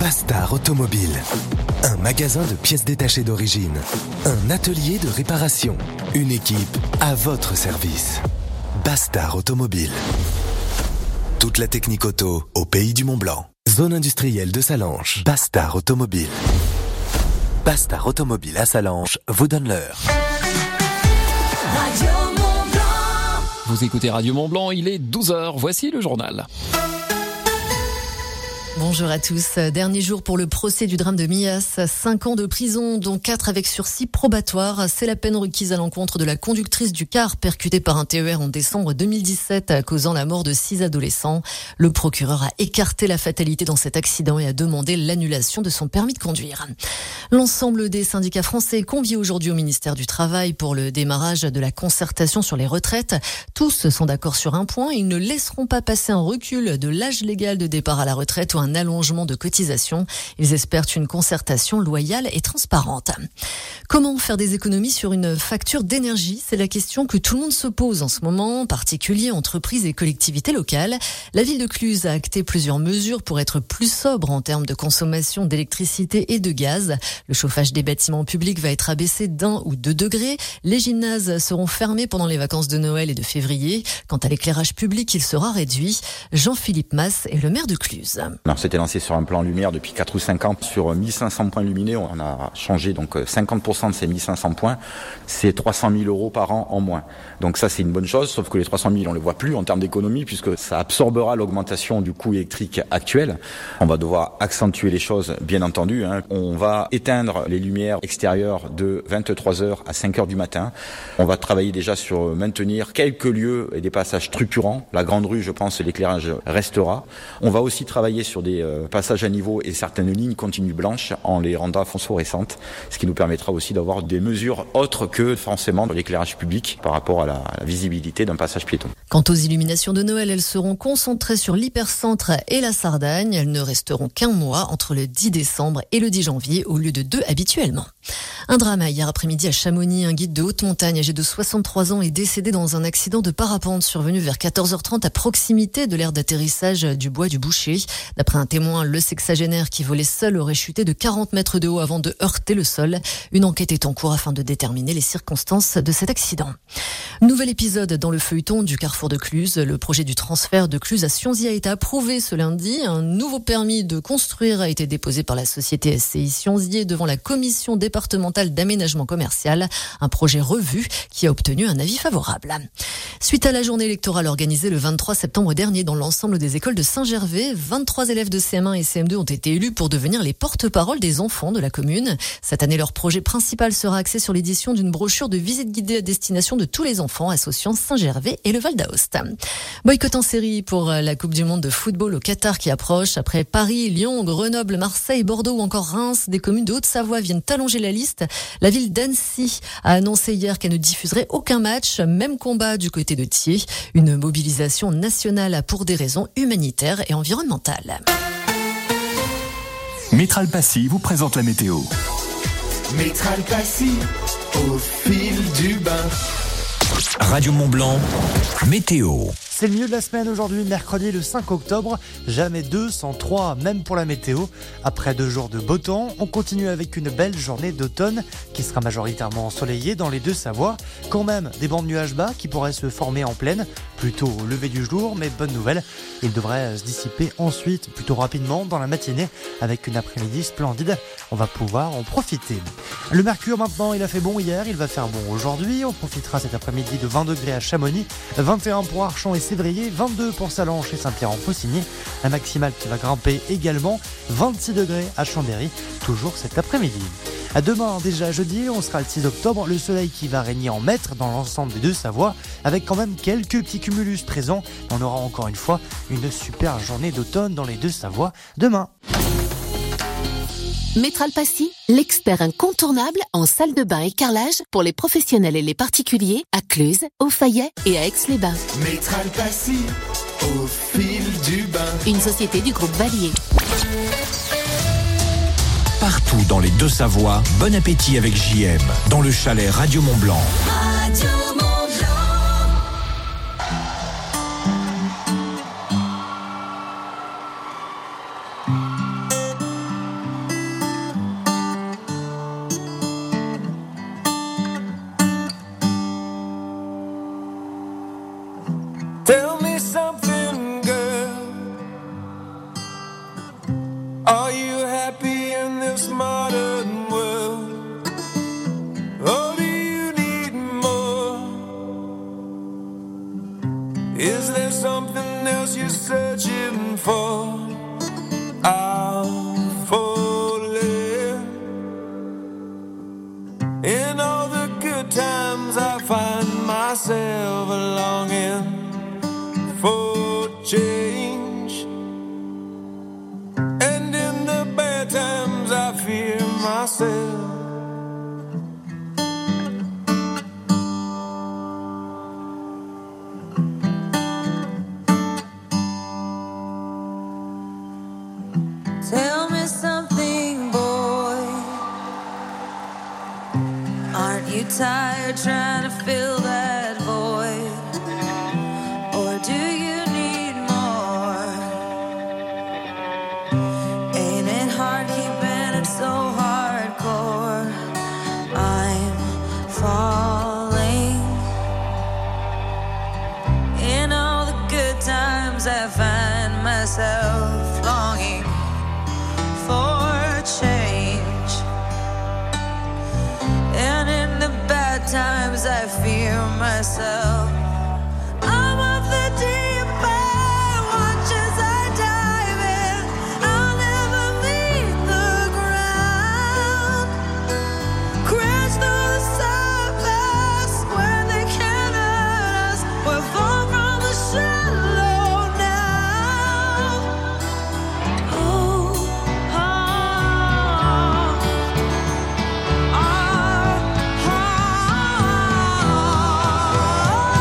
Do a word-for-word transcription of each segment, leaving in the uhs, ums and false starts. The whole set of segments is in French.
Bastard Automobile. Un magasin de pièces détachées d'origine. Un atelier de réparation. Une équipe à votre service. Bastard Automobile. Toute la technique auto au pays du Mont-Blanc. Zone industrielle de Salanches. Bastard Automobile. Bastard Automobile à Salanches vous donne l'heure. Radio Mont-Blanc. Vous écoutez Radio Mont-Blanc, il est douze heures. Voici le journal. Bonjour à tous. Dernier jour pour le procès du drame de Millas. Cinq ans de prison, dont quatre avec sursis probatoire. C'est la peine requise à l'encontre de la conductrice du car percutée par un T E R en décembre deux mille dix-sept, causant la mort de six adolescents. Le procureur a écarté la fatalité dans cet accident et a demandé l'annulation de son permis de conduire. L'ensemble des syndicats français est convié aujourd'hui au ministère du Travail pour le démarrage de la concertation sur les retraites. Tous sont d'accord sur un point. Ils ne laisseront pas passer un recul de l'âge légal de départ à la retraite ou un allongement de cotisation. Ils espèrent une concertation loyale et transparente. Comment faire des économies sur une facture d'énergie ? C'est la question que tout le monde se pose en ce moment, particuliers, entreprises et collectivités locales. La ville de Cluses a acté plusieurs mesures pour être plus sobre en termes de consommation d'électricité et de gaz. Le chauffage des bâtiments publics va être abaissé d'un ou deux degrés. Les gymnases seront fermés pendant les vacances de Noël et de février. Quant à l'éclairage public, il sera réduit. Jean-Philippe Masse est le maire de Cluses. On s'était lancé sur un plan lumière depuis quatre ou cinq ans. Sur mille cinq cents points lumineux, on a changé donc cinquante pour cent de ces mille cinq cents points. C'est trois cent mille euros par an en moins. Donc ça, c'est une bonne chose, sauf que les trois cent mille, on ne les voit plus en termes d'économie puisque ça absorbera l'augmentation du coût électrique actuel. On va devoir accentuer les choses, bien entendu. Hein. On va éteindre les lumières extérieures de vingt-trois heures à cinq heures du matin. On va travailler déjà sur maintenir quelques lieux et des passages structurants. La grande rue, je pense, l'éclairage restera. On va aussi travailler sur des euh, passages à niveau et certaines lignes continues blanches en les rendant phosphorescentes, ce qui nous permettra aussi d'avoir des mesures autres que forcément l'éclairage public par rapport à la, à la visibilité d'un passage piéton. Quant aux illuminations de Noël, elles seront concentrées sur l'hypercentre et la Sardagne. Elles ne resteront qu'un mois entre le dix décembre et le dix janvier au lieu de deux habituellement. Un drame hier après-midi à Chamonix. Un guide de haute montagne âgé de soixante-trois ans est décédé dans un accident de parapente survenu vers quatorze heures trente à proximité de l'aire d'atterrissage du Bois du Boucher. D'après un témoin, le sexagénaire qui volait seul aurait chuté de quarante mètres de haut avant de heurter le sol. Une enquête est en cours afin de déterminer les circonstances de cet accident. Nouvel épisode dans le feuilleton du carrefour de Cluses. Le projet du transfert de Cluses à Sionzy a été approuvé ce lundi. Un nouveau permis de construire a été déposé par la société S C I Sionzy devant la commission départementale d'aménagement commercial. Un projet revu qui a obtenu un avis favorable. Suite à la journée électorale organisée le vingt-trois septembre dernier dans l'ensemble des écoles de Saint-Gervais, vingt-trois élèves de C M un et C M deux ont été élus pour devenir les porte-parole des enfants de la commune. Cette année, leur projet principal sera axé sur l'édition d'une brochure de visite guidée à destination de tous les enfants associant Saint-Gervais et le Val d'Aoste. Boycott en série pour la Coupe du Monde de football au Qatar qui approche. Après Paris, Lyon, Grenoble, Marseille, Bordeaux ou encore Reims, des communes de Haute-Savoie viennent allonger la liste. La ville d'Annecy a annoncé hier qu'elle ne diffuserait aucun match. Même combat du côté de Thiers. Une mobilisation nationale pour des raisons humanitaires et environnementales. Métral Passy vous présente la météo. Métral Passy, au fil du bain. Radio Mont-Blanc, météo. C'est le milieu de la semaine aujourd'hui, mercredi le cinq octobre. Jamais deux sans trois, même pour la météo. Après deux jours de beau temps, on continue avec une belle journée d'automne qui sera majoritairement ensoleillée dans les deux Savoies. Quand même des bancs de nuages bas qui pourraient se former en plaine, plutôt au lever du jour, mais bonne nouvelle, ils devraient se dissiper ensuite plutôt rapidement dans la matinée avec une après-midi splendide. On va pouvoir en profiter. Le mercure maintenant, il a fait bon hier, il va faire bon aujourd'hui. On profitera cet après-midi de vingt degrés à Chamonix, vingt et un pour Archamps et Sévrier, vingt-deux pour Salanches et Saint-Pierre-en-Faucigny. La maximale qui va grimper également, vingt-six degrés à Chambéry, toujours cet après-midi. À demain, déjà jeudi, on sera le six octobre, le soleil qui va régner en maître dans l'ensemble des deux Savoies, avec quand même quelques petits cumulus présents. On aura encore une fois une super journée d'automne dans les deux Savoies demain. Métral Passy, l'expert incontournable en salle de bain et carrelage pour les professionnels et les particuliers à Cluses, au Fayet et à Aix-les-Bains. Métral Passy, au fil du bain. Une société du groupe Valier. Partout dans les deux Savoies, bon appétit avec J M, dans le chalet Radio Mont-Blanc. Radio Mont-Blanc. you're searching for, I'll fall in. In all the good times I find myself longing for change, and in the bad times I fear myself. Tell me something, boy. Aren't you tired trying to fill that void? Or do you need more? Ain't it hard keeping it so hardcore? I'm falling. In all the good times I find myself longing for change, and in the bad times I fear myself. I'm of the deep end, watch as I dive in. I'll never leave the ground. Crash through the surface where they can't hurt us. We're far from the shallow now. Oh, oh, oh, oh.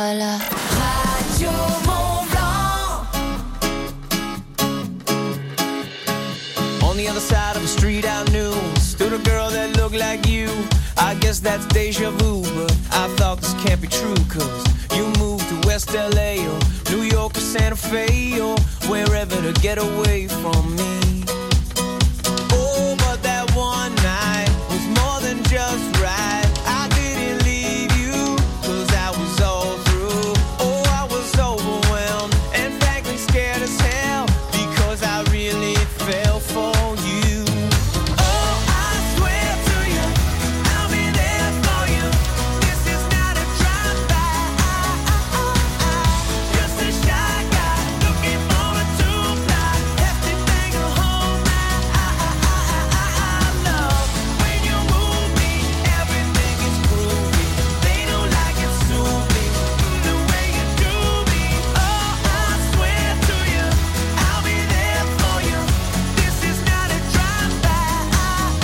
sera là. Radio Mont-Blanc. On the other side of the street I knew stood a girl that looked like you. I guess that's deja vu, but I thought this can't be true, cause you moved to West L A or New York or Santa Fe or wherever to get away from me. Oh, but that one night was more than just right. I didn't leave you, cause I was all through. Oh, I was overwhelmed and frankly scared as hell, because I really fell for you. Oh, I swear to you, I'll be there for you. This is not a drive-by. Just a shy guy looking for a two-ply. Hefty thing to hold my love. When you move me, everything is groovy. They don't like it, sue me the way you do me. Oh, I swear to you, I'll be there for you. This is not a drive-by.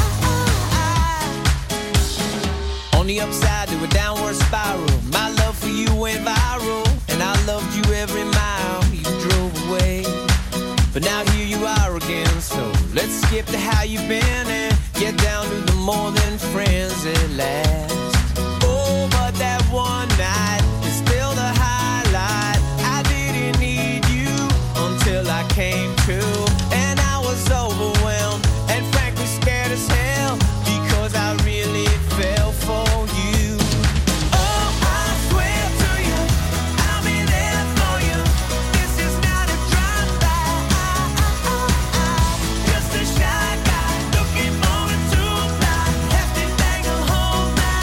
On the upside to a downward spiral, my love for you went viral, and I loved you every mile you drove away. But now here you are again, so let's skip to how you've been and get down to the more than friends at last. Oh, but that one night is still the highlight. I didn't need you until I came to, and I was overwhelmed and frankly scared as hell, because I really fell for you. Oh, I swear to you, I'll be there for you. This is not a drive-by. Just a shy guy looking for a two-ply. Hefty thing to hold my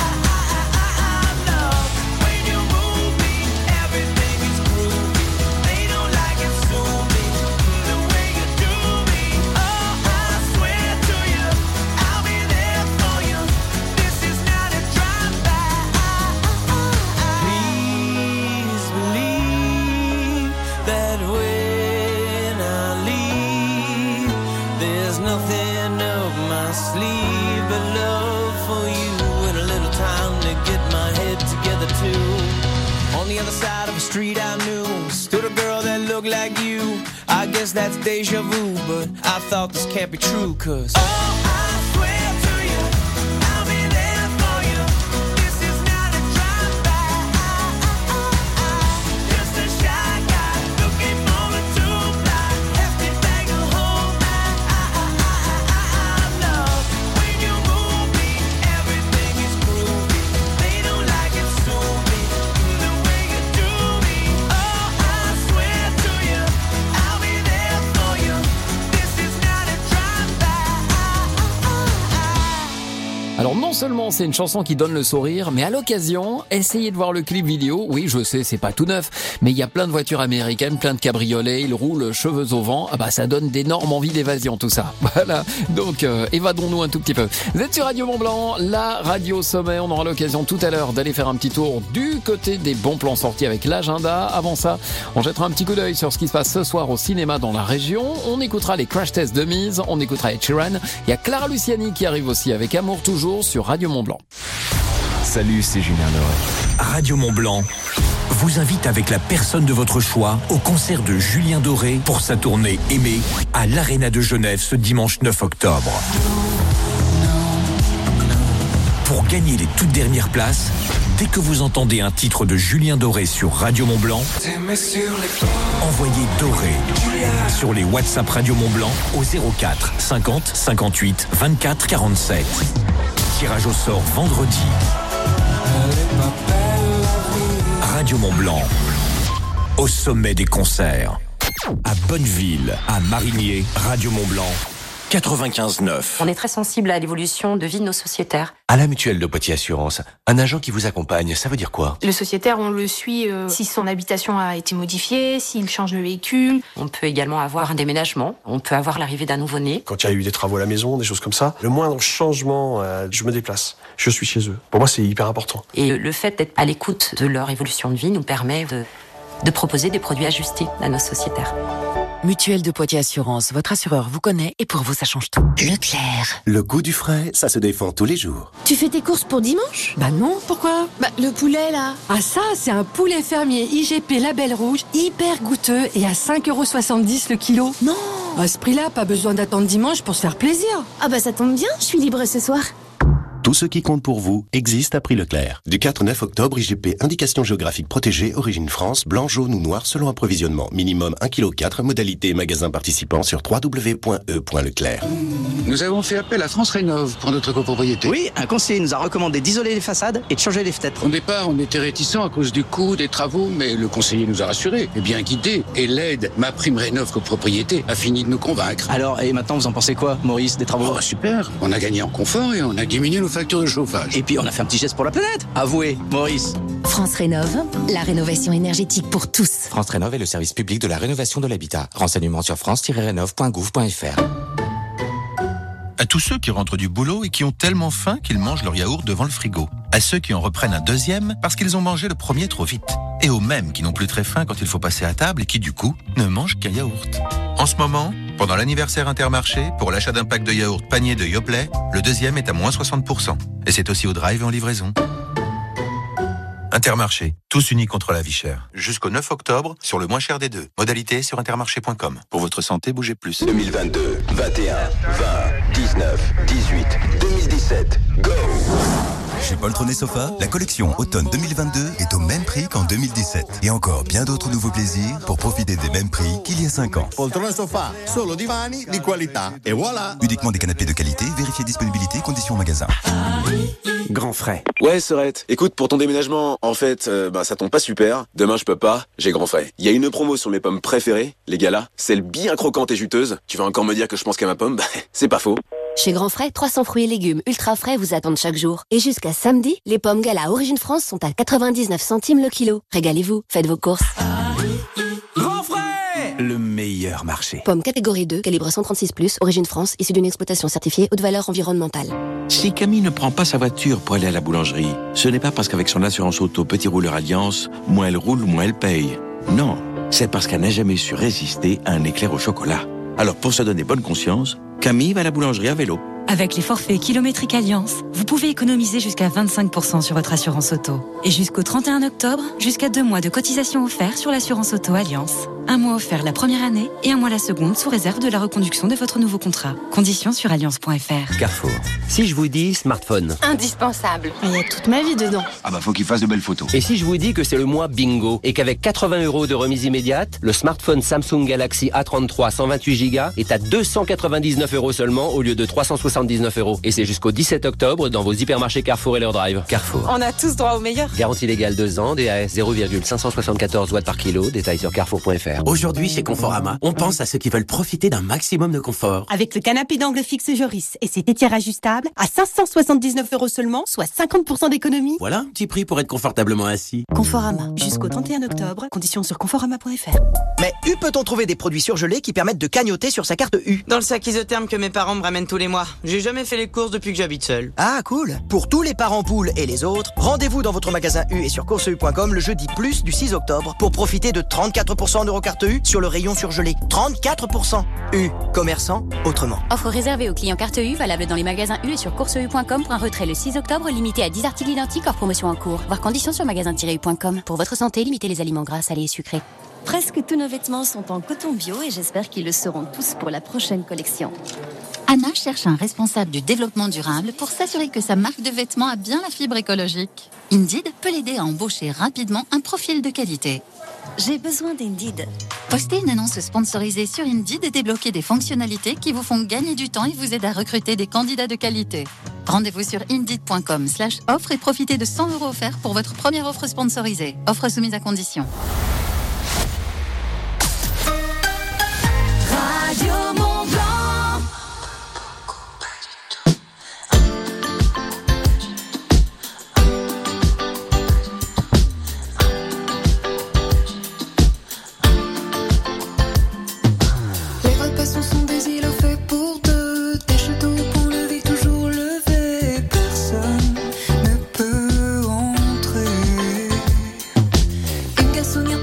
love. When you move me, everything is groovy. They don't like it, sue me the way you do me. Oh, I swear to you, I'll be there for you. This is not a drive-by. Please believe that when I leave, there's nothing up my sleeve but love for you and a little time to get my head together too. On the other side of the street I knew stood a girl that looked like you. I guess that's deja vu, but I thought this can't be true, cause oh, I swear to you, I'll be there for you. This is not a drive-by. Just a shy guy looking for a two-ply. Hefty thing to hold my love. When you move me, everything is groovy. They don't like it, sue me the way you do me. Oh, I swear to you, I'll be there for you. This is not a drive-by. Alors non seulement c'est une chanson qui donne le sourire, mais à l'occasion, essayez de voir le clip vidéo. Oui, je sais, c'est pas tout neuf, mais il y a plein de voitures américaines, plein de cabriolets, ils roulent cheveux au vent. Ah bah ça donne d'énormes envies d'évasion tout ça. Voilà, donc euh, évadons-nous un tout petit peu. Vous êtes sur Radio Mont-Blanc, la radio sommet. On aura l'occasion tout à l'heure d'aller faire un petit tour du côté des bons plans sortis avec l'agenda. Avant ça, on jettera un petit coup d'œil sur ce qui se passe ce soir au cinéma dans la région. On écoutera les Crash Tests de Mise, on écoutera Ed Sheeran. Il y a Clara Luciani qui arrive aussi avec Amour toujours sur Radio Mont-Blanc. Salut, c'est Julien Doré. Radio Mont-Blanc vous invite avec la personne de votre choix au concert de Julien Doré pour sa tournée Aimé à l'Arena de Genève ce dimanche neuf octobre. Pour gagner les toutes dernières places, dès que vous entendez un titre de Julien Doré sur Radio Mont-Blanc, envoyez Doré sur les WhatsApp Radio Mont-Blanc au zéro quatre cinquante cinquante-huit vingt-quatre quarante-sept. Tirage au sort vendredi. Radio Mont-Blanc, au sommet des concerts. À Bonneville, à Marigné, Radio Mont-Blanc, quatre-vingt-quinze neuf. On est très sensible à l'évolution de vie de nos sociétaires. À la Mutuelle de Poitiers Assurance, un agent qui vous accompagne, ça veut dire quoi? Le sociétaire, on le suit euh, si son habitation a été modifiée, s'il change de véhicule. On peut également avoir un déménagement, on peut avoir l'arrivée d'un nouveau-né. Quand il y a eu des travaux à la maison, des choses comme ça, le moindre changement, euh, je me déplace. Je suis chez eux. Pour moi, c'est hyper important. Et le fait d'être à l'écoute de leur évolution de vie nous permet de, de proposer des produits ajustés à nos sociétaires. Mutuelle de Poitiers Assurance, votre assureur vous connaît et pour vous ça change tout. Leclerc. Le goût du frais, ça se défend tous les jours. Tu fais tes courses pour dimanche? Bah non, pourquoi? Bah le poulet là. Ah ça, c'est un poulet fermier I G P Label Rouge, hyper goûteux et à cinq euros soixante-dix le kilo. Non. À ce prix-là, pas besoin d'attendre dimanche pour se faire plaisir. Ah bah ça tombe bien, je suis libre ce soir. Tout ce qui compte pour vous existe à prix Leclerc. Du quatre au neuf octobre, I G P, indication géographique protégée, origine France, blanc, jaune ou noir selon approvisionnement. Minimum un virgule quatre kilos, modalité magasin participant sur w w w point e point leclerc. Nous avons fait appel à France Rénov pour notre copropriété. Oui, un conseiller nous a recommandé d'isoler les façades et de changer les fenêtres. Au départ, on était réticents à cause du coût des travaux, mais le conseiller nous a rassurés et bien guidés. Et l'aide Ma Prime Rénov copropriété a fini de nous convaincre. Alors, et maintenant, vous en pensez quoi, Maurice, des travaux? Oh, super. On a gagné en confort et on a diminué nos factures de chauffage. Et puis, on a fait un petit geste pour la planète. Avouez, Maurice. France Rénov, la rénovation énergétique pour tous. France Rénov est le service public de la rénovation de l'habitat. Renseignements sur france tiret rénov point gouv point f r. À tous ceux qui rentrent du boulot et qui ont tellement faim qu'ils mangent leur yaourt devant le frigo. À ceux qui en reprennent un deuxième parce qu'ils ont mangé le premier trop vite. Et aux mêmes qui n'ont plus très faim quand il faut passer à table et qui, du coup, ne mangent qu'un yaourt. En ce moment, pendant l'anniversaire Intermarché, pour l'achat d'un pack de yaourt panier de Yoplait, le deuxième est à moins soixante pour cent. Et c'est aussi au drive et en livraison. Intermarché, tous unis contre la vie chère. Jusqu'au neuf octobre, sur le moins cher des deux. Modalité sur intermarché point com. Pour votre santé, bougez plus. deux mille vingt-deux, vingt et un, vingt, dix-neuf, dix-huit, deux mille dix-sept, go! Chez Poltron et Sofa, la collection automne deux mille vingt-deux est au même prix qu'en deux mille dix-sept. Et encore bien d'autres nouveaux plaisirs pour profiter des mêmes prix qu'il y a cinq ans. Poltron et Sofa, solo divani di qualità. Et voilà! Uniquement des canapés de qualité, vérifiez disponibilité, conditions au magasin. Grand frais. Ouais, Sorette. Écoute, pour ton déménagement, en fait, euh, bah, ça tombe pas super. Demain, je peux pas. J'ai grand frais. Il y a une promo sur mes pommes préférées, les gars là. Celle bien croquante et juteuse. Tu vas encore me dire que je pense qu'à ma pomme? Bah, c'est pas faux. Chez Grand Frais, trois cents fruits et légumes ultra frais vous attendent chaque jour. Et jusqu'à samedi, les pommes Gala Origine France sont à quatre-vingt-dix-neuf centimes le kilo. Régalez-vous, faites vos courses. Grand frais! Le meilleur marché. Pommes catégorie deux, calibre cent trente-six plus, Origine France, issue d'une exploitation certifiée haute valeur environnementale. Si Camille ne prend pas sa voiture pour aller à la boulangerie, ce n'est pas parce qu'avec son assurance auto Petit Rouleur Alliance, moins elle roule, moins elle paye. Non, c'est parce qu'elle n'a jamais su résister à un éclair au chocolat. Alors pour se donner bonne conscience, Camille va à la boulangerie à vélo. Avec les forfaits kilométriques Alliance, vous pouvez économiser jusqu'à vingt-cinq pour cent sur votre assurance auto. Et jusqu'au trente et un octobre, jusqu'à deux mois de cotisation offert sur l'assurance auto Alliance. Un mois offert la première année et un mois la seconde sous réserve de la reconduction de votre nouveau contrat. Conditions sur alliance point f r. Carrefour. Si je vous dis smartphone. Indispensable. Il y a toute ma vie dedans. Ah bah faut qu'il fasse de belles photos. Et si je vous dis que c'est le mois bingo et qu'avec quatre-vingts euros de remise immédiate, le smartphone Samsung Galaxy A trente-trois cent vingt-huit giga est à deux cent quatre-vingt-dix-neuf euros seulement au lieu de trois cent soixante-dix-neuf euros. Et c'est jusqu'au dix-sept octobre dans vos hypermarchés Carrefour et leur drive. Carrefour. On a tous droit au meilleur. Garantie légale deux ans, D A S zéro virgule cinq cent soixante-quatorze watts par kilo, détail sur carrefour point f r. Aujourd'hui, chez Conforama, on pense à ceux qui veulent profiter d'un maximum de confort. Avec le canapé d'angle fixe Joris et ses étières ajustables à cinq cent soixante-dix-neuf euros seulement, soit cinquante pour cent d'économie. Voilà un petit prix pour être confortablement assis. Conforama, jusqu'au trente et un octobre, conditions sur conforama point f r. Mais U peut-on trouver des produits surgelés qui permettent de cagnotter sur sa carte U? Dans le sac isotherme que mes parents me ramènent tous les mois. J'ai jamais fait les courses depuis que j'habite seul. Ah cool. Pour tous les parents poules et les autres, rendez-vous dans votre magasin U et sur course u point com le jeudi plus du six octobre pour profiter de trente-quatre pour cent d'Eurocarte U sur le rayon surgelé. trente-quatre pour cent. U. Commerçant autrement. Offre réservée aux clients carte U, valable dans les magasins U et sur course u point com pour un retrait le six octobre, limité à dix articles identiques hors promotion en cours. Voir conditions sur magasin tiret u point com. Pour votre santé, limitez les aliments gras, salés et sucrés. Presque tous nos vêtements sont en coton bio et j'espère qu'ils le seront tous pour la prochaine collection. Anna cherche un responsable du développement durable pour s'assurer que sa marque de vêtements a bien la fibre écologique. Indeed peut l'aider à embaucher rapidement un profil de qualité. J'ai besoin d'Indeed. Postez une annonce sponsorisée sur Indeed et débloquez des fonctionnalités qui vous font gagner du temps et vous aident à recruter des candidats de qualité. Rendez-vous sur indeed point com slash offre et profitez de cent euros offerts pour votre première offre sponsorisée. Offre soumise à condition. Radio Mont Blanc. Les repas sont des îlots faits pour deux, des châteaux pour lever, toujours levé. Personne ne peut entrer. Une garçonnière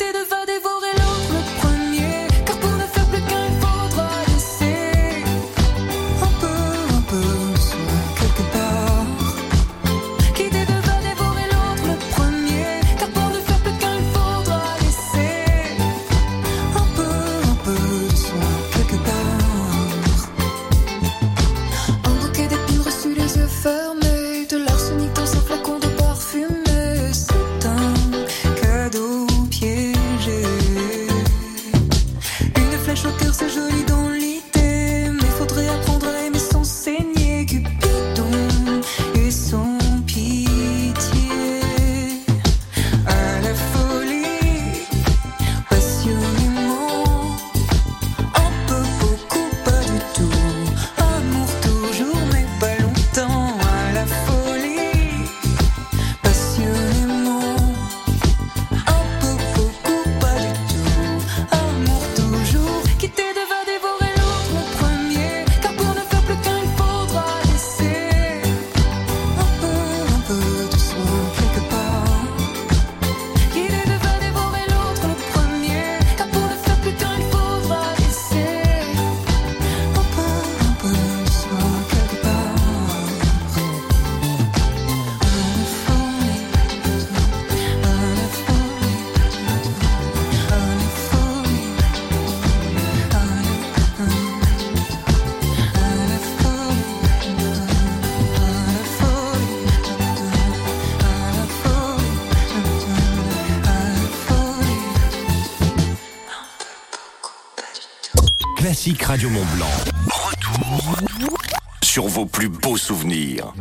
Classique Radio Mont Blanc. Retour sur vos plus beaux souvenirs.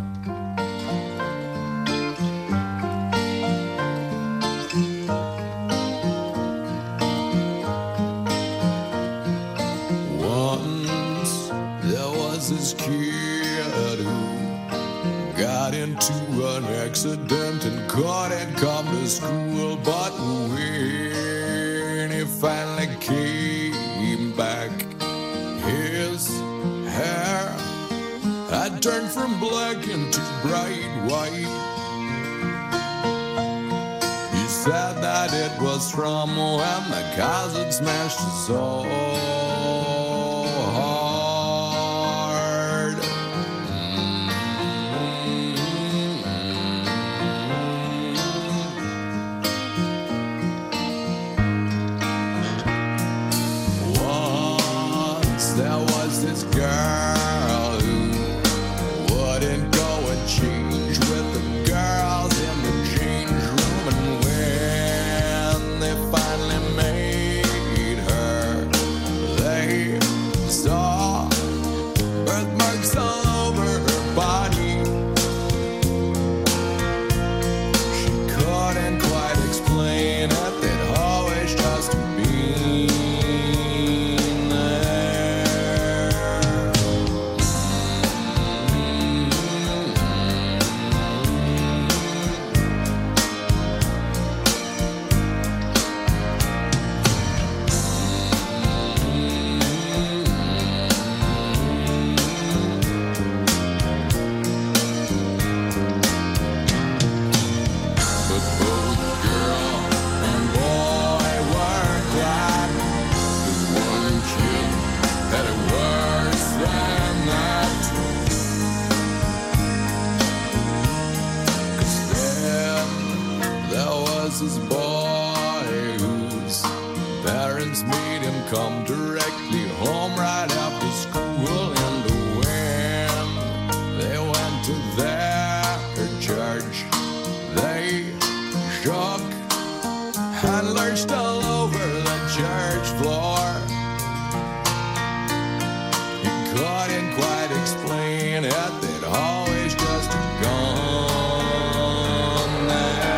Once there was this kid who got into an accident and couldn't come to school, but when he finally came back, his hair had turned from black into bright white. He said that it was from when the cars had smashed his soul hard. Once there was this girl who wouldn't go and change with the girls in the change room, and when they finally made her, they saw birthmarks all over her body. She couldn't quite explain it, they'd always just been this boy whose parents made him come directly home right after school, and when they went to their church, they shook and lurched all over the church floor. He couldn't quite explain it, they'd always just gone there.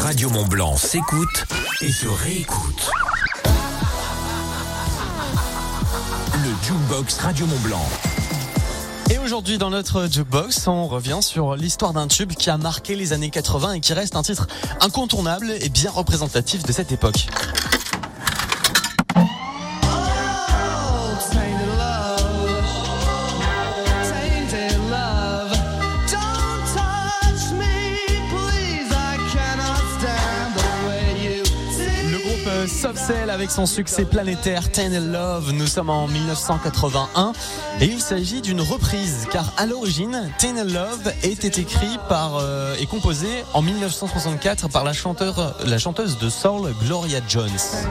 Radio Mont Blanc s'écoute et se réécoute. Le Jukebox Radio Mont Blanc. Et aujourd'hui dans notre Jukebox, on revient sur l'histoire d'un tube qui a marqué les années quatre-vingts et qui reste un titre incontournable et bien représentatif de cette époque. Soft Cell avec son succès planétaire Tainted Love. Nous sommes en dix-neuf cent quatre-vingt-un et il s'agit d'une reprise car à l'origine Tainted Love était écrit par euh, et composé en dix-neuf cent soixante-quatre par la, chanteur, la chanteuse de soul Gloria Jones.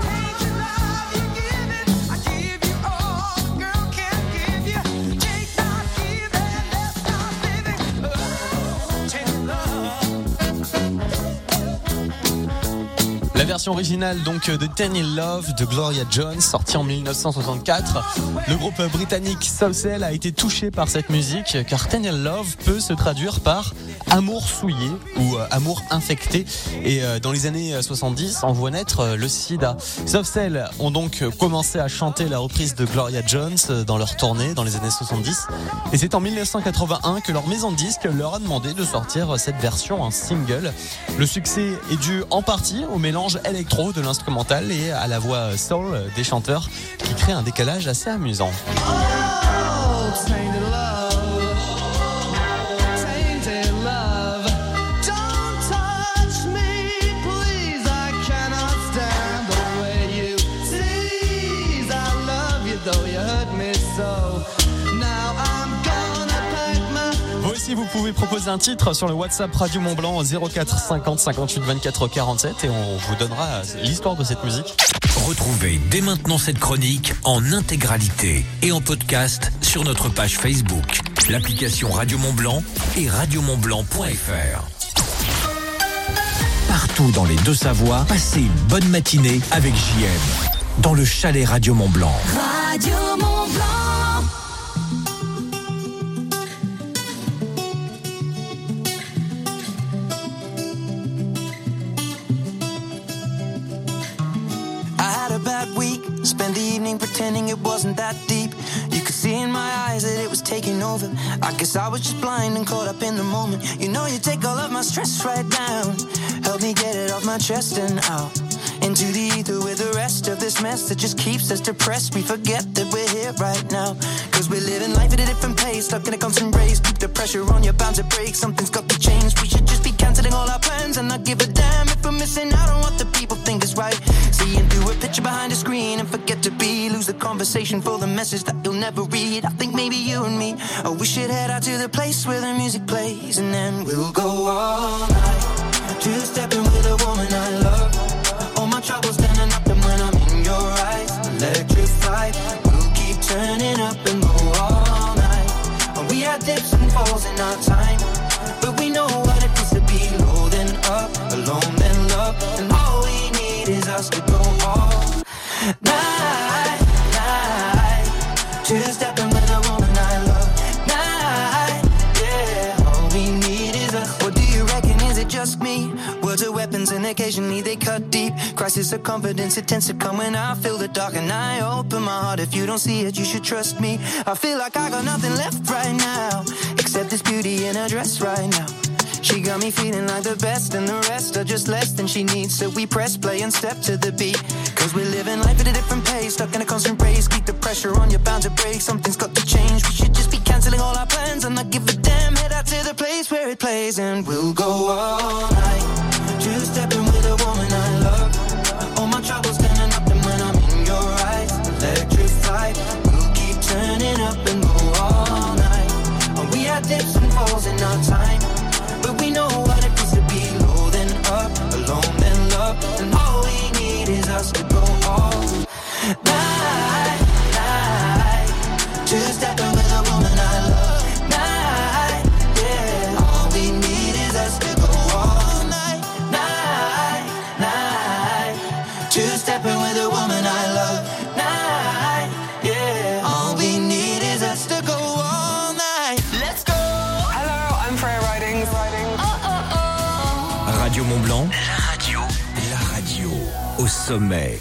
La version originale donc de Tainted Love de Gloria Jones, sortie en dix-neuf cent soixante-quatre. Le groupe britannique Soft Cell a été touché par cette musique car Tainted Love peut se traduire par amour souillé ou euh, amour infecté. Et euh, dans les années soixante-dix, on voit naître euh, le sida. Soft Cell ont donc commencé à chanter la reprise de Gloria Jones dans leur tournée dans les années soixante-dix. Et c'est en dix-neuf cent quatre-vingt-un que leur maison de disques leur a demandé de sortir cette version en single. Le succès est dû en partie au mélange électro de l'instrumental et à la voix soul des chanteurs qui crée un décalage assez amusant. Si vous pouvez proposer un titre sur le WhatsApp Radio Mont Blanc zéro quatre cinquante cinquante-huit vingt-quatre quarante-sept et on vous donnera l'histoire de cette musique. Retrouvez dès maintenant cette chronique en intégralité et en podcast sur notre page Facebook, l'application Radio Mont Blanc et radio mont blanc point f r. Partout dans les Deux-Savoies, passez une bonne matinée avec J M dans le chalet Radio Mont Blanc. Radio Mont Blanc. Spend the evening pretending it wasn't that deep. You could see in my eyes that it was taking over. I guess I was just blind and caught up in the moment. You know you take all of my stress right down. Help me get it off my chest and out into the ether with the rest of this mess that just keeps us depressed. We forget that we're here right now, cause we're living life at a different pace, stuck in a constant race. Keep the pressure on, you're bound to break. Something's got to change. We should just be cancelling all our plans and not give a damn if we're missing out on what the people think is right. Seeing through a picture behind a screen and forget to be, lose the conversation for the message that you'll never read. I think maybe you and me, oh, we should head out to the place where the music plays, and then we'll go all night, two-stepping with a woman I love. All my troubles standing up, and when I'm in your eyes, electrified. We'll keep turning up and go all night. We had dips and falls in our time, but we know what it is to be low then up, alone then love, and all we need is us to go all night, night, two-stepping with a woman I love. Night, yeah, all we need is us. What do you reckon, is it just me? Words are weapons and occasionally they cut deep. Crisis of confidence, it tends to come when I feel the dark and I open my heart. If you don't see it, you should trust me. I feel like I got nothing left right now, except this beauty in her dress right now. She got me feeling like the best, and the rest are just less than she needs. So we press play and step to the beat, cause we're living life at a different pace, stuck in a constant race. Keep the pressure on, you're bound to break. Something's got to change. We should just be cancelling all our plans and not give a damn. Head out to the place where it plays, and we'll go all night, two-stepping with a woman I love. All my troubles standing up, and when I'm in your eyes, electrified. We'll keep turning up and go all night. And we had dips and falls in our time, but we know what it is to be low then up, alone then love, and all we need is us to go all night, night, two-stepping with a woman I love. Night, yeah, all we need is us to go all night, Radio Mont-Blanc, la radio, la radio au sommet.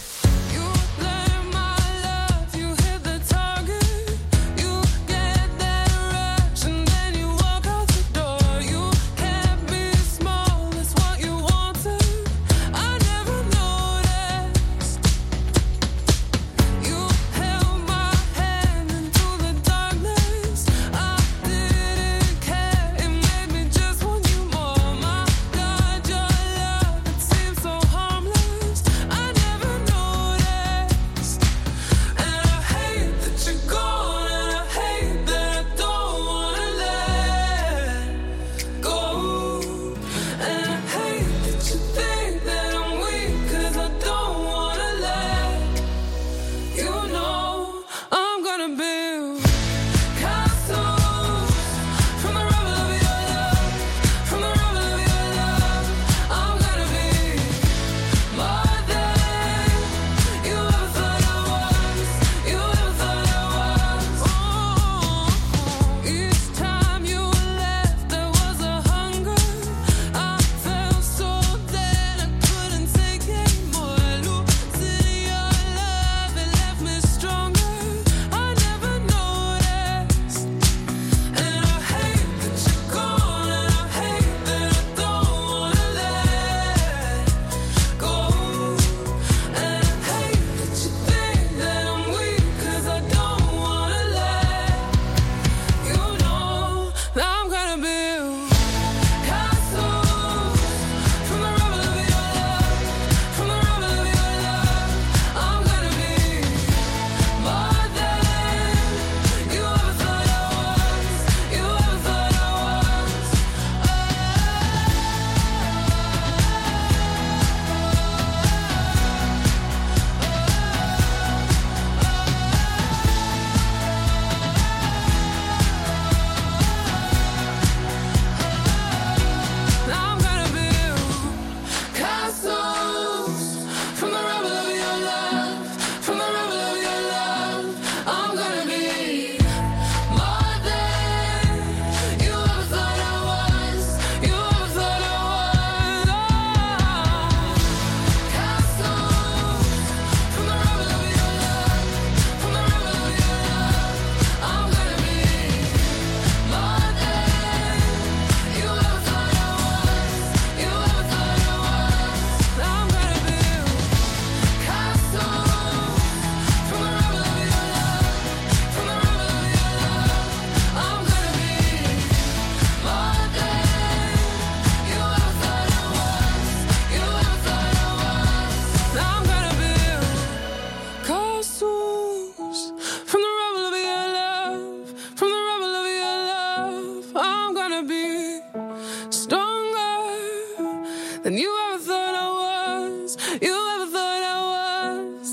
than you ever thought I was. You ever thought I was.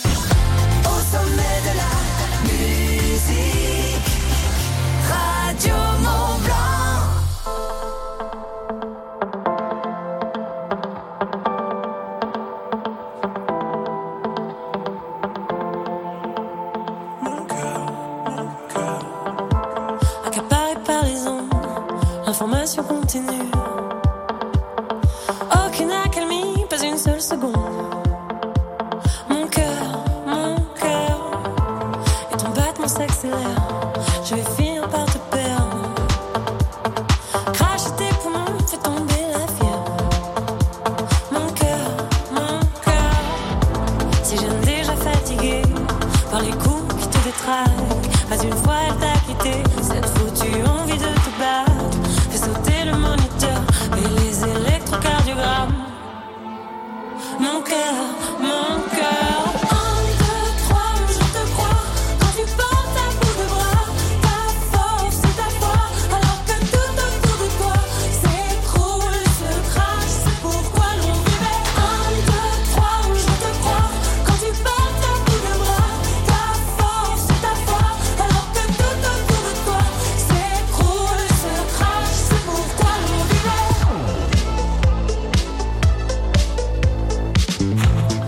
Au sommet de la musique, Radio Mont-Blanc. Mon cœur, mon cœur, accaparé par les ondes, l'information continue. Aucune accalmie, pas une seule seconde. Mon cœur, mon cœur, et ton battement s'accélère. Je vais finir par te perdre. Cracher tes poumons, fait tomber la fièvre. Mon cœur, mon cœur, si j'aime déjà fatigué par les coups qui te détraquent. Pas une fois elle t'a quitté, cette foutue envie de te battre. Fais sauter le moniteur et les électrocardiogrammes. Mon cœur, mon cœur. Un, deux, trois, je te crois. Quand tu portes à bout de bras, ta force et ta foi, alors que tout autour de toi s'écroule, se crache, c'est pourquoi l'on vivait. Un, deux, trois, je te crois. Quand tu portes à bout de bras, ta force et ta foi, alors que tout autour de toi s'écroule, se crache, c'est pourquoi l'on vivait.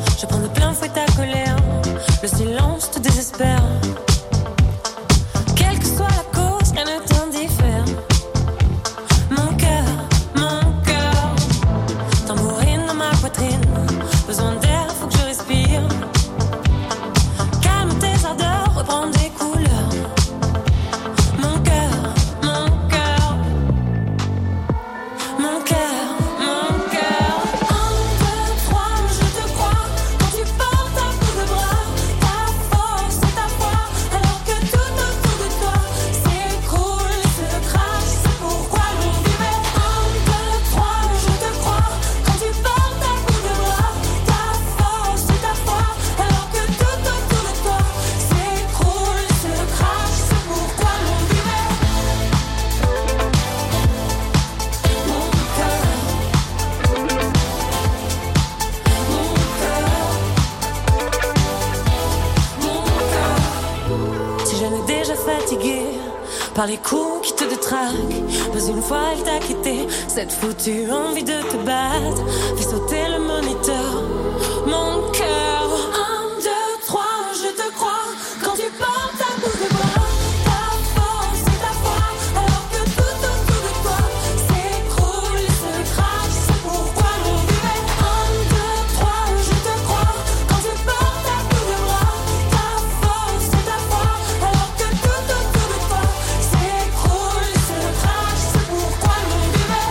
par les coups qui te détraquent. Pas une fois elle t'a quitté, cette foutue envie de te battre fait sauter le moniteur. Mon cœur, un, deux, trois, je te crois quand tu portes à bout de bras. Ta force et ta foi, alors que tout autour de toi s'écroule et se crache. C'est pourquoi l'on vivait. Un, deux, trois, je te crois quand tu portes à bout de bras. Ta force et ta foi, alors que tout autour de toi s'écroule et se crache. C'est pourquoi l'on vivait.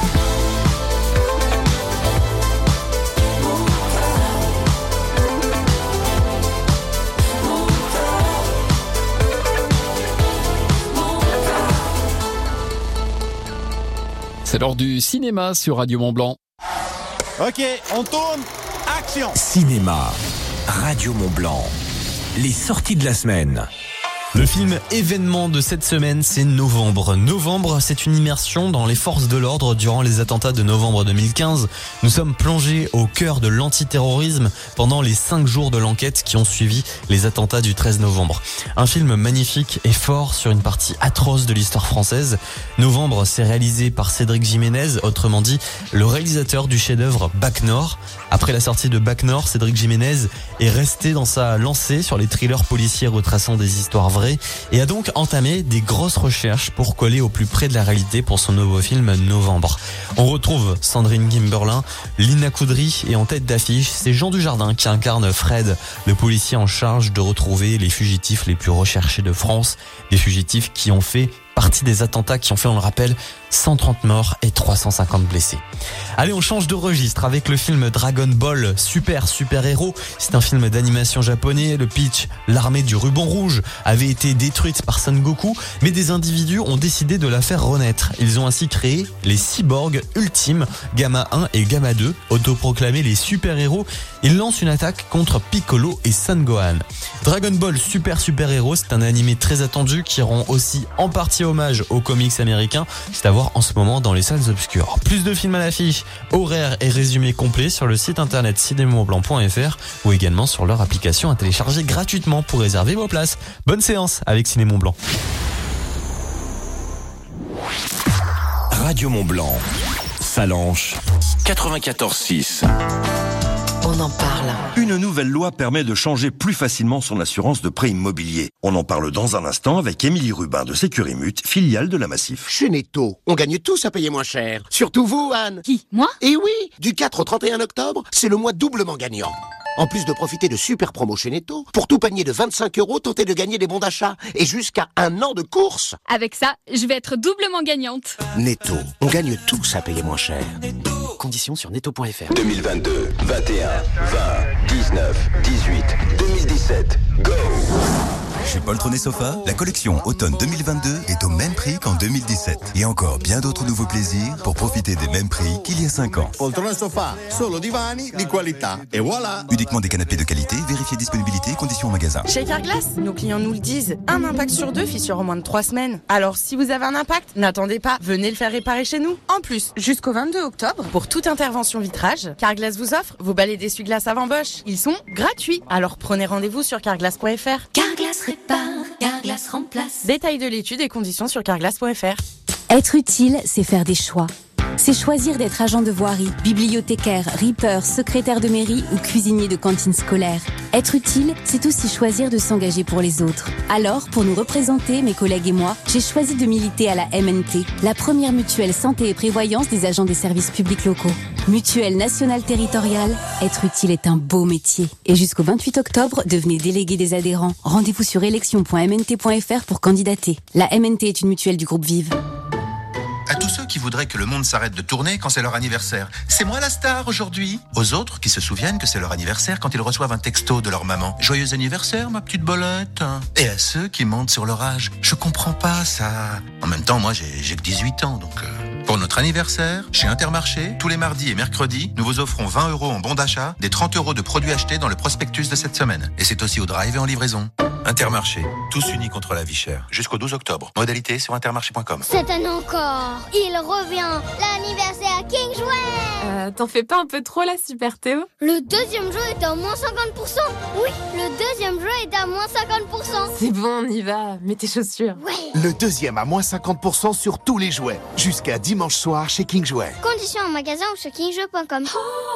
Mon cœur, mon cœur, mon cœur. C'est l'heure du cinéma sur Radio Mont-Blanc. Ok, on tourne. Action. Cinéma, Radio Mont-Blanc. Les sorties de la semaine. Le film événement de cette semaine, c'est Novembre. Novembre, c'est une immersion dans les forces de l'ordre durant les attentats de novembre deux mille quinze. Nous sommes plongés au cœur de l'antiterrorisme pendant les cinq jours de l'enquête qui ont suivi les attentats du treize novembre. Un film magnifique et fort sur une partie atroce de l'histoire française. Novembre, c'est réalisé par Cédric Jiménez, autrement dit le réalisateur du chef-d'œuvre Bac Nord. Après la sortie de Bac Nord, Cédric Jiménez est resté dans sa lancée sur les thrillers policiers retraçant des histoires vraies et a donc entamé des grosses recherches pour coller au plus près de la réalité pour son nouveau film Novembre. On retrouve Sandrine Kimberlin, Lina Coudry et en tête d'affiche, c'est Jean Dujardin qui incarne Fred, le policier en charge de retrouver les fugitifs les plus recherchés de France, des fugitifs qui ont fait partie des attentats qui ont fait, on le rappelle, cent trente morts et trois cent cinquante blessés. Allez, on change de registre avec le film Dragon Ball Super Super Héros. C'est un film d'animation japonais. Le pitch, l'armée du ruban rouge avait été détruite par Son Goku, mais des individus ont décidé de la faire renaître. Ils ont ainsi créé les cyborgs ultimes, Gamma un et Gamma deux, autoproclamés les super-héros. Ils lancent une attaque contre Piccolo et Son Gohan. Dragon Ball Super Super Héros, c'est un animé très attendu qui rend aussi en partie hommage aux comics américains. C'est à voir en ce moment dans les salles obscures. Plus de films à l'affiche, horaires et résumés complets sur le site internet cinéma montblanc point f r ou également sur leur application à télécharger gratuitement pour réserver vos places. Bonne séance avec Ciné Mont-Blanc. Radio Mont-Blanc, Salanches, quatre-vingt-quatorze six. On en parle. Une nouvelle loi permet de changer plus facilement son assurance de prêt immobilier. On en parle dans un instant avec Émilie Rubin de Sécurimut, filiale de la Massif. Chez Netto, on gagne tous à payer moins cher. Surtout vous, Anne. Qui, moi ? Eh oui, du quatre au trente et un octobre, c'est le mois doublement gagnant. En plus de profiter de super promos chez Netto, pour tout panier de vingt-cinq euros, tentez de gagner des bons d'achat et jusqu'à un an de course. Avec ça, je vais être doublement gagnante. Netto, on gagne tous à payer moins cher. Conditions sur netto point f r. deux mille vingt-deux, vingt et un, vingt, dix-neuf, dix-huit, deux mille dix-sept, go! Chez Poltron et Sofa, la collection automne deux mille vingt-deux est au même prix qu'en deux mille dix-sept. Et encore bien d'autres nouveaux plaisirs pour profiter des mêmes prix qu'il y a cinq ans. Poltrone e Sofa, solo divani di qualità. Et voilà. Uniquement des canapés de qualité, vérifiez disponibilité et conditions au magasin. Chez Carglass, nos clients nous le disent, un impact sur deux fissure en moins de trois semaines. Alors si vous avez un impact, n'attendez pas, venez le faire réparer chez nous. En plus, jusqu'au vingt-deux octobre, pour toute intervention vitrage, Carglass vous offre vos balais d'essuie-glace avant Bosch. Ils sont gratuits. Alors prenez rendez-vous sur carglass point f r. Carglass répare, Carglass remplace. Détail de l'étude et conditions sur carglass point f r. Être utile, c'est faire des choix. C'est choisir d'être agent de voirie, bibliothécaire, reaper, secrétaire de mairie ou cuisinier de cantine scolaire. Être utile, c'est aussi choisir de s'engager pour les autres. Alors, pour nous représenter, mes collègues et moi, j'ai choisi de militer à la M N T, la première mutuelle santé et prévoyance des agents des services publics locaux. Mutuelle nationale territoriale, être utile est un beau métier. Et jusqu'au vingt-huit octobre, devenez délégué des adhérents. Rendez-vous sur élection point m n t point f r pour candidater. La M N T est une mutuelle du groupe Vive. À tous ceux qui voudraient que le monde s'arrête de tourner quand c'est leur anniversaire. C'est moi la star aujourd'hui. Aux autres qui se souviennent que c'est leur anniversaire quand ils reçoivent un texto de leur maman. Joyeux anniversaire, ma petite bolette. Et à ceux qui mentent sur leur âge. Je comprends pas ça. En même temps, moi, j'ai, j'ai que dix-huit ans, donc... Euh, pour notre anniversaire, chez Intermarché, tous les mardis et mercredis, nous vous offrons vingt euros en bon d'achat, des trente euros de produits achetés dans le prospectus de cette semaine. Et c'est aussi au drive et en livraison. Intermarché, tous unis contre la vie chère. Jusqu'au douze octobre. Modalité sur intermarché point com. Cette année encore, il revient, l'anniversaire King Jouet. Euh, t'en fais pas un peu trop là, Super Théo? Le deuxième jeu est à moins cinquante pour cent. Oui, le deuxième jeu est à moins cinquante pour cent. C'est bon, on y va. Mets tes chaussures. Ouais. Le deuxième à moins cinquante pour cent sur tous les jouets. Jusqu'à dimanche soir chez King Jouet. Conditions en magasin ou sur king jouet point com.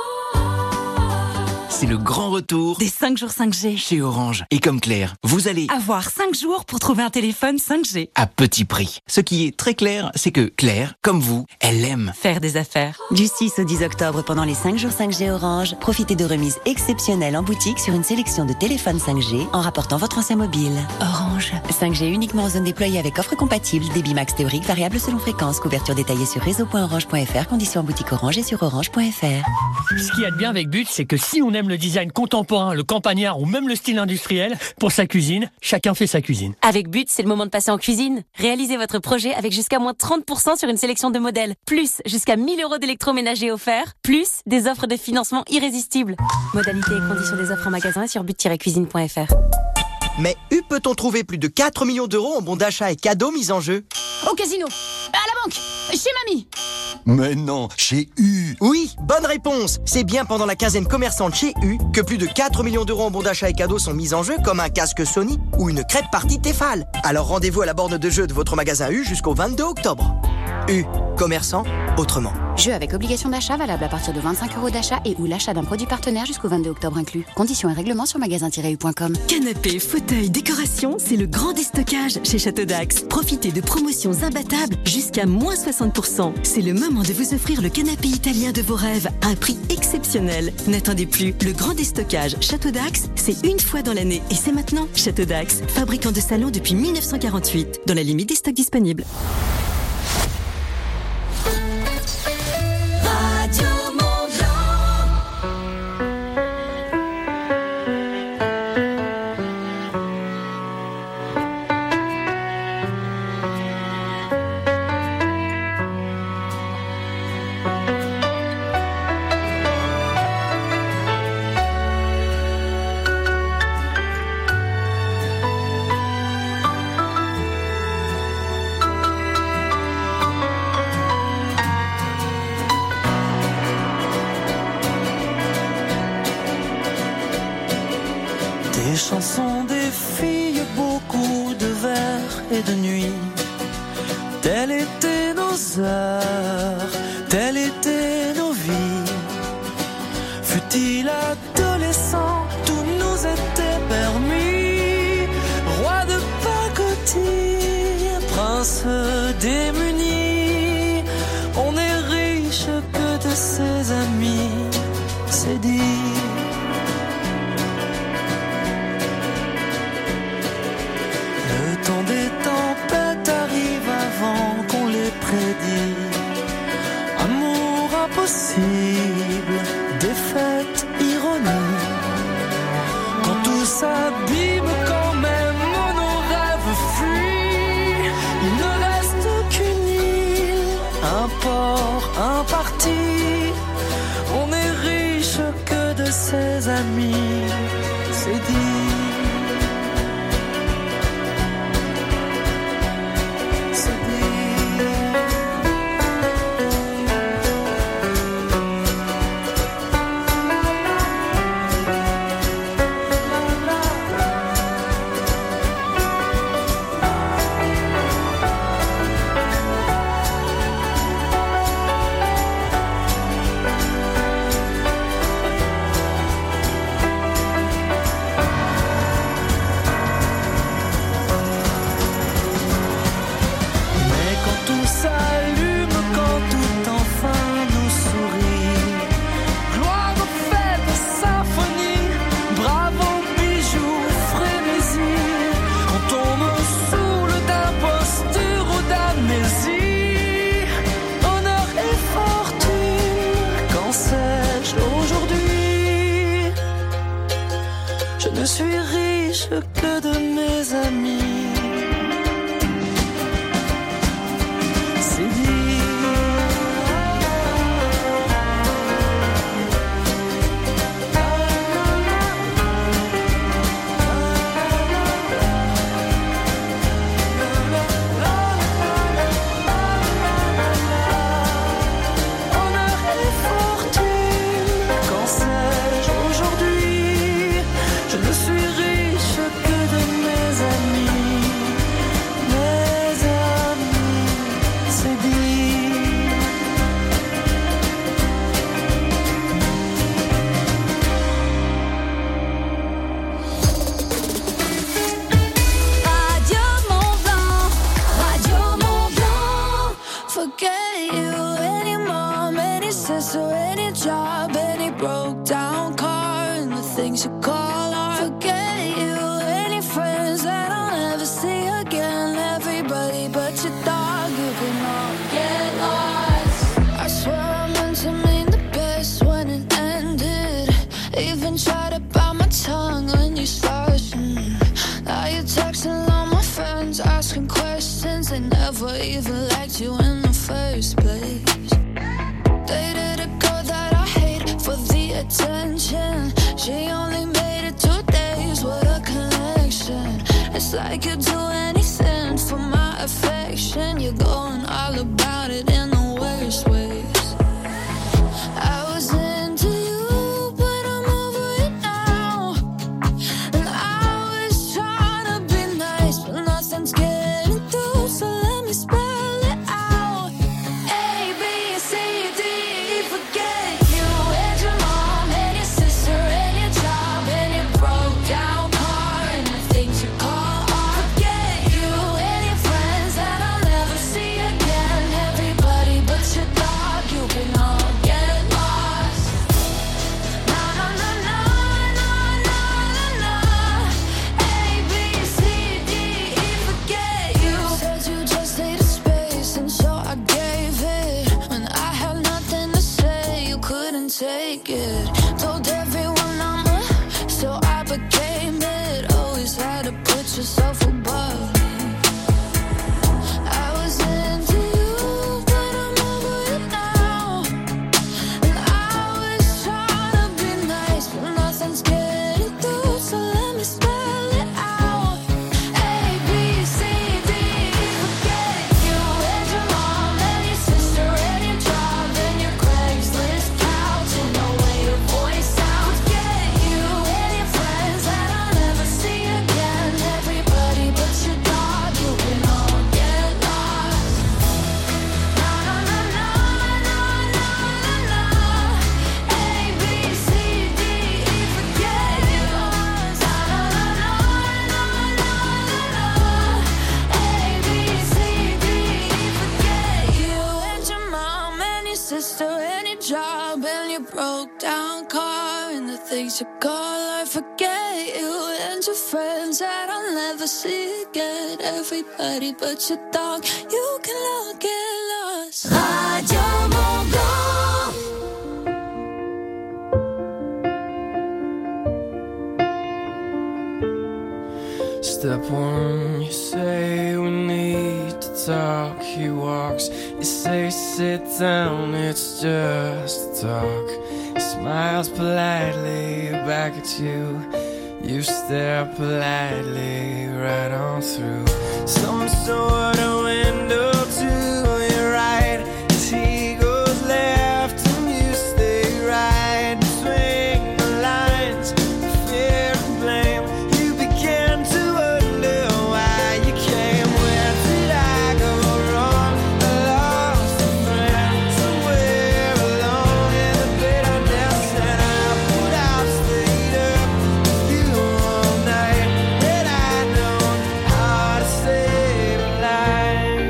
C'est le grand retour des cinq jours cinq G chez Orange. Et comme Claire, vous allez avoir cinq jours pour trouver un téléphone cinq G à petit prix. Ce qui est très clair, c'est que Claire, comme vous, elle aime faire des affaires. Du six au dix octobre, pendant les cinq jours cinq G Orange, profitez de remises exceptionnelles en boutique sur une sélection de téléphones cinq G en rapportant votre ancien mobile. Orange. cinq G uniquement en zone déployée avec offre compatible, débit max théorique variable selon fréquence, couverture détaillée sur réseau point orange point f r, conditions en boutique Orange et sur orange point f r. Ce qu'il y a de bien avec But, c'est que si on aime le design contemporain, le campagnard ou même le style industriel, pour sa cuisine, chacun fait sa cuisine. Avec But, c'est le moment de passer en cuisine. Réalisez votre projet avec jusqu'à moins trente pour cent sur une sélection de modèles, plus jusqu'à mille euros d'électroménager offerts, plus des offres de financement irrésistibles. Modalités et conditions des offres en magasin et sur but tiret cuisine point f r. Mais où peut-on trouver plus de quatre millions d'euros en bons d'achat et cadeaux mis en jeu? Au casino, à la banque, chez mamie. Mais non, chez U. Oui, bonne réponse. C'est bien pendant la quinzaine commerçante chez U que plus de quatre millions d'euros en bons d'achat et cadeaux sont mis en jeu, comme un casque Sony ou une crêpe partie Tefal. Alors rendez-vous à la borne de jeu de votre magasin U jusqu'au vingt-deux octobre. U, commerçant autrement. Jeu avec obligation d'achat valable à partir de vingt-cinq euros d'achat et ou l'achat d'un produit partenaire jusqu'au vingt-deux octobre inclus. Conditions et règlements sur magasin tiret u point com. Canapé, fauteuil, décoration, c'est le grand déstockage chez Château d'Axe. Profitez de promotions imbattables jusqu'à moins soixante pour cent. C'est le moment de vous offrir le canapé italien de vos rêves à un prix exceptionnel. N'attendez plus, le grand déstockage Château d'Axe, c'est une fois dans l'année et c'est maintenant. Château d'Axe, fabricant de salons depuis mille neuf cent quarante-huit, dans la limite des stocks disponibles. Des chansons, des filles, beaucoup de vers et de nuits. Telles étaient nos heures, telles étaient nos vies. Fut-il adolescent, tout nous était permis. Roi de pacotille, prince démuni. On est riche que de ses amis, c'est dit. Le temps des tempêtes arrive avant qu'on les prédit. Amour impossible, défaite, ironie. Quand tout s'abîme, quand même nos rêves fuient. Il ne reste qu'une île, un port, un parti. On est riche que de ses amis, c'est dit. Je suis riche que de mes amis. C'est dit. broke down car and the things you call art. Forget you and your friends that I'll never see again. Everybody but your dog, you can all get lost. I swear I meant to mean the best when it ended. Even tried to bite my tongue when you started. Mm. Now you're texting all my friends, asking questions. They never even liked you in the first place. Dated a girl that I hate for the attention. She only made it two days, what a connection. It's like you'd do anything for my affection. You're going all about it in the worst ways. I was into you, but I'm over it now. And I was trying to be nice, but nothing's getting through, so let me spell it out. A, B, C, D, E, forget you and your mom and your sister and your job and your broke down car and the things you call art. Forget you and your friends that I'll never see again. Everybody but your dog, you can all get lost. Na na na na na na na na. A, B, C, D, E, forget you. Said you just needed space and so I gave it. When I had nothing to say, you couldn't take it. Told everyone I'm a, so I became it. Always had to put yourself above me. I was into you, but I'm over it now. And I was trying to be nice, but nothing's getting through, so let me spell it out. A, B, C, D, E, forget you and your mom and your sister and your job and your Craigslist couch and the way your voice sounds. Forget you and your friends that I'll never see again. Everybody but your dog, you can all get lost. Na na na na na na na na. A, B, C, D, E, forget you. Na na na na na na na. A, B, C, D, E, forget you and your mom and your sister and your job and your broke down car and the things you call art. Forget you and your friends that I'll never see again. Everybody but your dog, you can all get lost. Radio Mont-Blanc. Step one, you say we need to talk. He walks, you say sit down, it's just talk. He smiles politely back at you. You stare politely right on through some sort of window to your right. As he goes left and you stay right. Between the lines, fear and blame. You begin to wonder why you came. Where did I go wrong? I lost a friend somewhere alone in the bitterness, and I would have stayed up with you all night. Had I known how to save a life.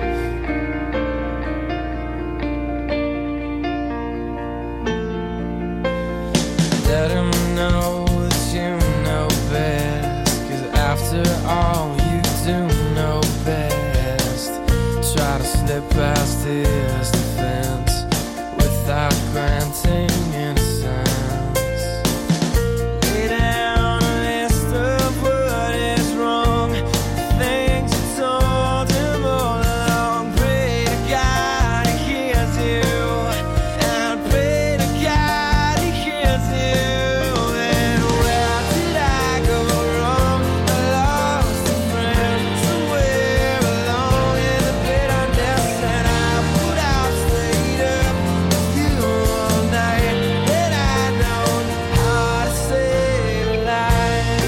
Let him know that you know best, 'cause after all you do know best. Try to slip past his defense without granting innocence. Lay down a list of what is wrong, the things you told him all along. Pray to God he hears you, and pray to God he hears you. And where did I go wrong? I lost a friend somewhere alone in the bitterness, and I would have stayed up with you all night. Had I known how to save a life.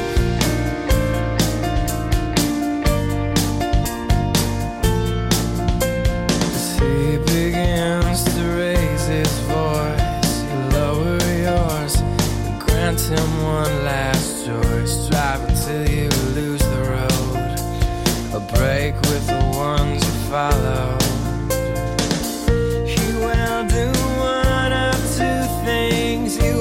As he begins to raise his voice, you lower yours and grant him one last choice. Drive until you lose the road, a break with the ones you follow. He will do one of two things. You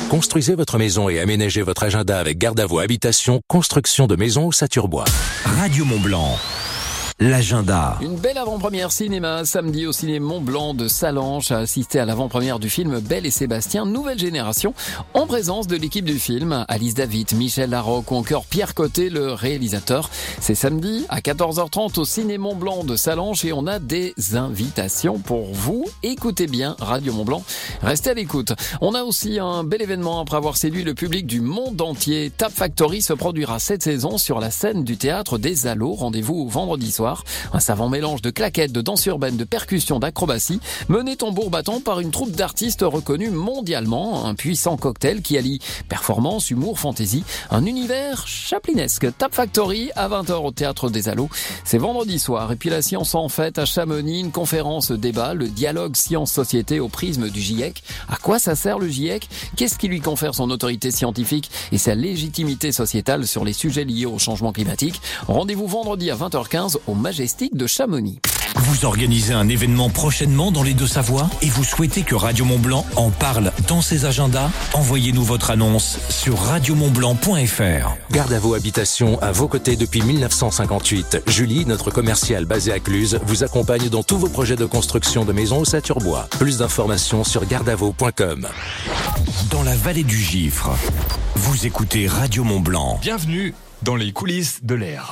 Construisez votre maison et aménagez votre agenda avec Gardavo Habitation, construction de maisons au Saturbois. Radio Mont-Blanc. L'agenda. Une belle avant-première cinéma, samedi au ciné Mont-Blanc de Salanches, a assisté à l'avant-première du film Belle et Sébastien, nouvelle génération, en présence de l'équipe du film, Alice David, Michel Larocque ou encore Pierre Côté, le réalisateur. C'est samedi à quatorze heures trente au ciné Mont-Blanc de Salanches et on a des invitations pour vous. Écoutez bien Radio Mont-Blanc, restez à l'écoute. On a aussi un bel événement après avoir séduit le public du monde entier. Tap Factory se produira cette saison sur la scène du théâtre des Allos. Rendez-vous vendredi soir. Un savant mélange de claquettes, de danse urbaine, de percussions, d'acrobatie, mené tambour battant par une troupe d'artistes reconnus mondialement. Un puissant cocktail qui allie performance, humour, fantaisie, un univers chaplinesque. Tap Factory à vingt heures au Théâtre des Allos. C'est vendredi soir. Et puis la science en fête à Chamonix, une conférence débat, le dialogue science-société au prisme du GIEC. À quoi ça sert le GIEC? Qu'est-ce qui lui confère son autorité scientifique et sa légitimité sociétale sur les sujets liés au changement climatique? Rendez-vous vendredi à vingt heures quinze au Majestic de Chamonix. Vous organisez un événement prochainement dans les Deux-Savoies et vous souhaitez que Radio Mont-Blanc en parle dans ses agendas? Envoyez-nous votre annonce sur radio mont blanc point f r. Gardavo Habitation à vos côtés depuis mille neuf cent cinquante-huit. Julie, notre commerciale basée à Cluse, vous accompagne dans tous vos projets de construction de maisons au Saturbois. Plus d'informations sur gardavo point com. Dans la vallée du Gifre, vous écoutez Radio Mont-Blanc. Bienvenue dans les coulisses de l'air.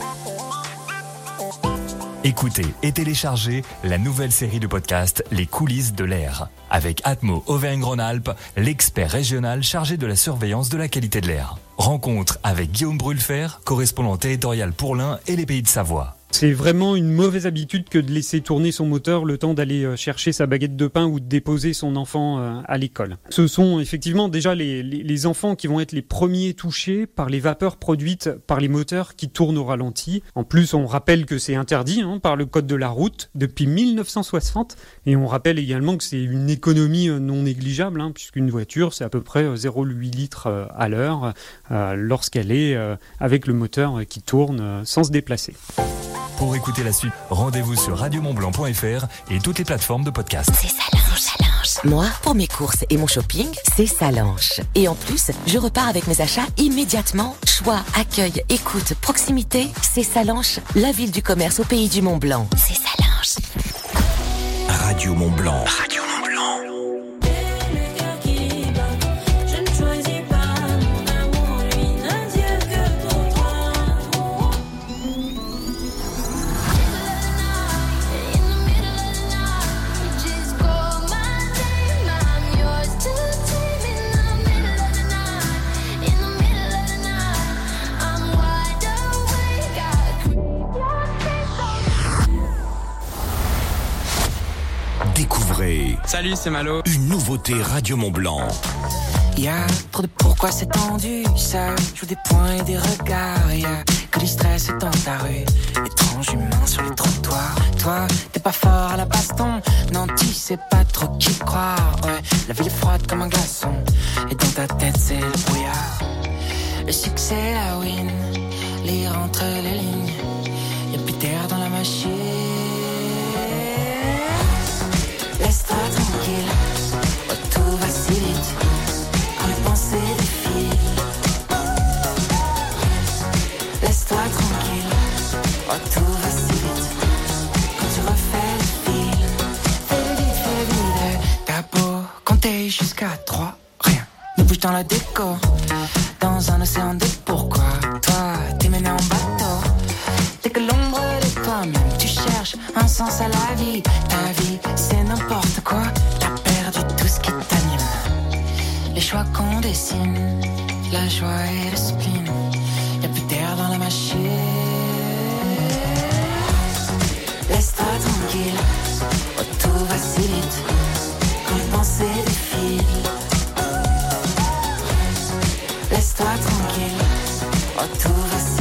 Écoutez et téléchargez la nouvelle série de podcasts Les coulisses de l'air avec Atmo Auvergne-Rhône-Alpes, l'expert régional chargé de la surveillance de la qualité de l'air. Rencontre avec Guillaume Brulfer, correspondant territorial pour l'Ain et les Pays de Savoie. C'est vraiment une mauvaise habitude que de laisser tourner son moteur le temps d'aller chercher sa baguette de pain ou de déposer son enfant à l'école. Ce sont effectivement déjà les, les, les enfants qui vont être les premiers touchés par les vapeurs produites par les moteurs qui tournent au ralenti. En plus, on rappelle que c'est interdit hein, par le code de la route depuis mille neuf cent soixante et on rappelle également que c'est une économie non négligeable hein, puisqu'une voiture c'est à peu près zéro virgule huit litres à l'heure euh, lorsqu'elle est euh, avec le moteur qui tourne euh, sans se déplacer. Pour écouter la suite, rendez-vous sur radio mont blanc point f r et toutes les plateformes de podcast. C'est Salanches, Salanches. Moi, pour mes courses et mon shopping, c'est Salanches. Et en plus, je repars avec mes achats immédiatement. Choix, accueil, écoute, proximité, c'est Salanches, la ville du commerce au pays du Mont-Blanc. C'est Salanches. Radio Mont-Blanc. Radio Mont-Blanc. Découvrez. Salut, c'est Malo. Une nouveauté Radio Mont-Blanc. Y'a trop de pourquoi c'est tendu, ça joue des points et des regards. Y'a que du stress dans ta rue, étrange humain sur les trottoirs. Toi, t'es pas fort à la baston, non tu sais pas trop qui croire. Ouais, la ville est froide comme un glaçon, et dans ta tête c'est le brouillard. Le succès, la win, lire entre les lignes, y'a plus d'air dans la machine. Laisse-toi tranquille, oh, tout va si vite, quand les pensées défilent. Laisse-toi tranquille, oh, tout va si vite, quand tu refais le fil. Fais vite, fais vite, t'as beau compter jusqu'à trois, rien ne bouge dans la déco, dans un océan de pourquoi. Toi, t'es mené en bateau, t'es que l'ombre de toi-même, tu cherches un sens à la vie. Ta vie, c'est n'importe quoi, t'as perdu tout ce qui t'anime. Les choix qu'on dessine, la joie et le spleen, y'a plus d'air dans la machine. Laisse-toi tranquille, oh, tout va si vite, quand les pensées défilent. Laisse-toi tranquille, oh, tout va si vite.